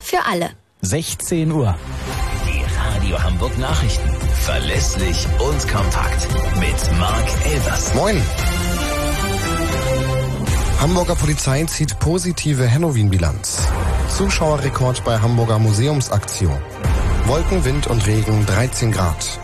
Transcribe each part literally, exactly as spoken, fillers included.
für alle. sechzehn Uhr. Die Radio Hamburg Nachrichten. Verlässlich und kompakt. Mit Marc Elvers. Moin. Hamburger Polizei zieht positive Halloween-Bilanz. Zuschauerrekord bei Hamburger Museumsaktion. Wolken, Wind und Regen, dreizehn Grad.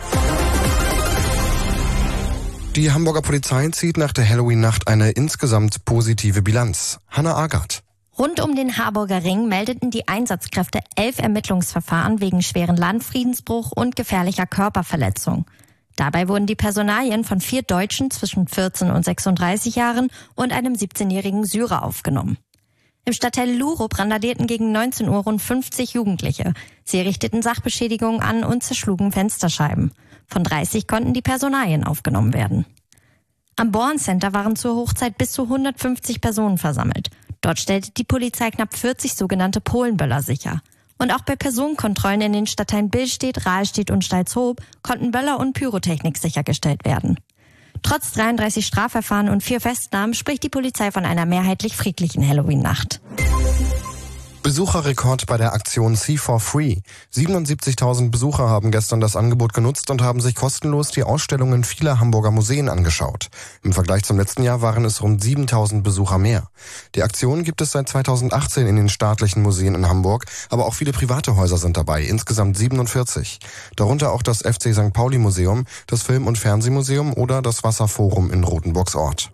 Die Hamburger Polizei zieht nach der Halloween-Nacht eine insgesamt positive Bilanz. Hanna Agard. Rund um den Harburger Ring meldeten die Einsatzkräfte elf Ermittlungsverfahren wegen schweren Landfriedensbruch und gefährlicher Körperverletzung. Dabei wurden die Personalien von vier Deutschen zwischen vierzehn und sechsunddreißig Jahren und einem siebzehnjährigen Syrer aufgenommen. Im Stadtteil Lurup randalierten gegen neunzehn Uhr rund fünfzig Jugendliche. Sie richteten Sachbeschädigungen an und zerschlugen Fensterscheiben. Von dreißig konnten die Personalien aufgenommen werden. Am Born Center waren zur Hochzeit bis zu hundertfünfzig Personen versammelt. Dort stellte die Polizei knapp vierzig sogenannte Polenböller sicher. Und auch bei Personenkontrollen in den Stadtteilen Billstedt, Rahlstedt und Stalzhoop konnten Böller und Pyrotechnik sichergestellt werden. Trotz dreiunddreißig Strafverfahren und vier Festnahmen spricht die Polizei von einer mehrheitlich friedlichen Halloween-Nacht. Besucherrekord bei der Aktion See for Free. siebenundsiebzigtausend Besucher haben gestern das Angebot genutzt und haben sich kostenlos die Ausstellungen vieler Hamburger Museen angeschaut. Im Vergleich zum letzten Jahr waren es rund siebentausend Besucher mehr. Die Aktion gibt es seit zweitausendachtzehn in den staatlichen Museen in Hamburg, aber auch viele private Häuser sind dabei, insgesamt siebenundvierzig. Darunter auch das F C Sankt Pauli Museum, das Film- und Fernsehmuseum oder das Wasserforum in Rotenburgsort.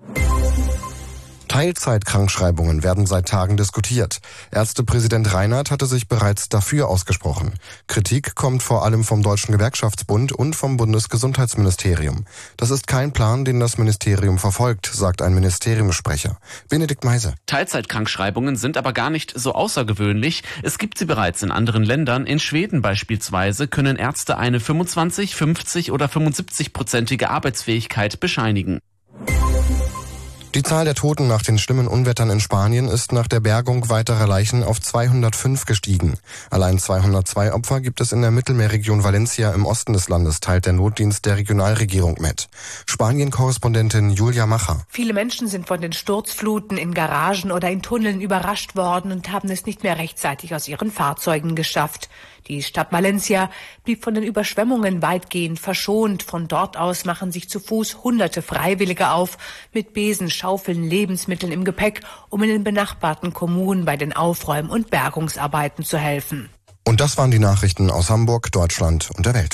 Teilzeitkrankschreibungen werden seit Tagen diskutiert. Ärztepräsident Reinhardt hatte sich bereits dafür ausgesprochen. Kritik kommt vor allem vom Deutschen Gewerkschaftsbund und vom Bundesgesundheitsministerium. Das ist kein Plan, den das Ministerium verfolgt, sagt ein Ministeriumssprecher. Benedikt Meise. Teilzeitkrankschreibungen sind aber gar nicht so außergewöhnlich. Es gibt sie bereits in anderen Ländern. In Schweden beispielsweise können Ärzte eine fünfundzwanzig, fünfzig oder fünfundsiebzig-prozentige Arbeitsfähigkeit bescheinigen. Die Zahl der Toten nach den schlimmen Unwettern in Spanien ist nach der Bergung weiterer Leichen auf zweihundertfünf gestiegen. Allein zweihundertzwei Opfer gibt es in der Mittelmeerregion Valencia im Osten des Landes, teilt der Notdienst der Regionalregierung mit. Spanien-Korrespondentin Julia Macher. Viele Menschen sind von den Sturzfluten in Garagen oder in Tunneln überrascht worden und haben es nicht mehr rechtzeitig aus ihren Fahrzeugen geschafft. Die Stadt Valencia blieb von den Überschwemmungen weitgehend verschont. Von dort aus machen sich zu Fuß hunderte Freiwillige auf, mit Besen, Schaufeln, Lebensmitteln im Gepäck, um in den benachbarten Kommunen bei den Aufräum- und Bergungsarbeiten zu helfen. Und das waren die Nachrichten aus Hamburg, Deutschland und der Welt.